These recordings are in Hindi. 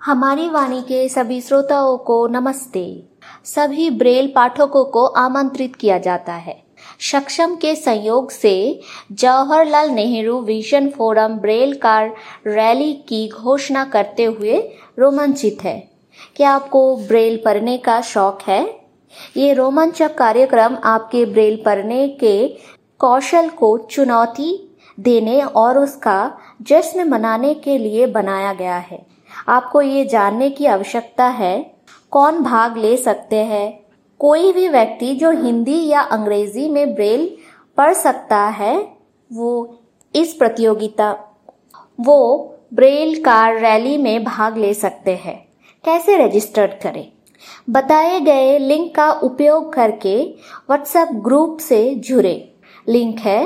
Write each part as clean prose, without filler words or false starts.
हमारी वाणी के सभी श्रोताओं को नमस्ते। सभी ब्रेल पाठकों को आमंत्रित किया जाता है। सक्षम के सहयोग से Jawaharlal Nehru vision forum Braille car rally की घोषणा करते हुए रोमांचित है। क्या आपको ब्रेल पढ़ने का शौक है? ये रोमांचक कार्यक्रम आपके ब्रेल पढ़ने के कौशल को चुनौती देने और उसका जश्न मनाने के लिए बनाया गया है। आपको ये जानने की आवश्यकता है कौन भाग ले सकते हैं। कोई भी व्यक्ति जो हिंदी या अंग्रेजी में ब्रेल पढ़ सकता है वो ब्रेल कार रैली में भाग ले सकते हैं। कैसे रजिस्टर करें? बताए गए लिंक का उपयोग करके व्हाट्सएप ग्रुप से जुड़े। लिंक है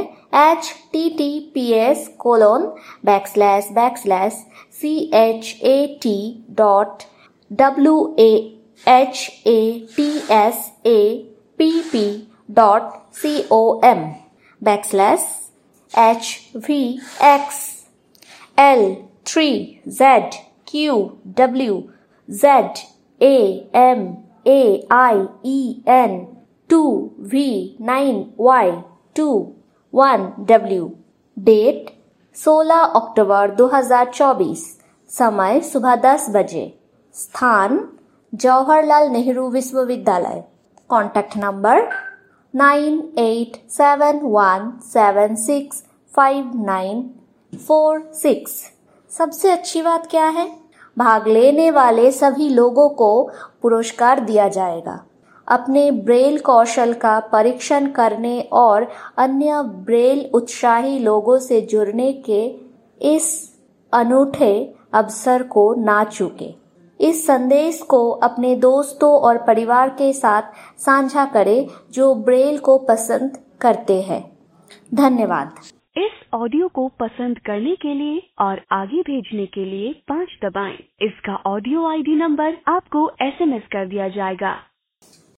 https://https://chatv_xl3zq2zA_M_AIEN2V9y21W। डेट 16 अक्टूबर 2024। समय सुबह 10 बजे। स्थान जवाहरलाल नेहरू विश्वविद्यालय। Contact number 9871765946। सबसे अच्छी बात क्या है? भाग लेने वाले सभी लोगों को पुरस्कार दिया जाएगा। अपने ब्रेल कौशल का परीक्षण करने और अन्य ब्रेल उत्साही लोगों से जुड़ने के इस अनूठे अवसर को ना चूकें। इस संदेश को अपने दोस्तों और परिवार के साथ साझा करें जो ब्रेल को पसंद करते हैं। धन्यवाद। इस ऑडियो को पसंद करने के लिए और आगे भेजने के लिए 5 दबाएं। इसका ऑडियो आईडी नंबर आपको SMS कर दिया जाएगा।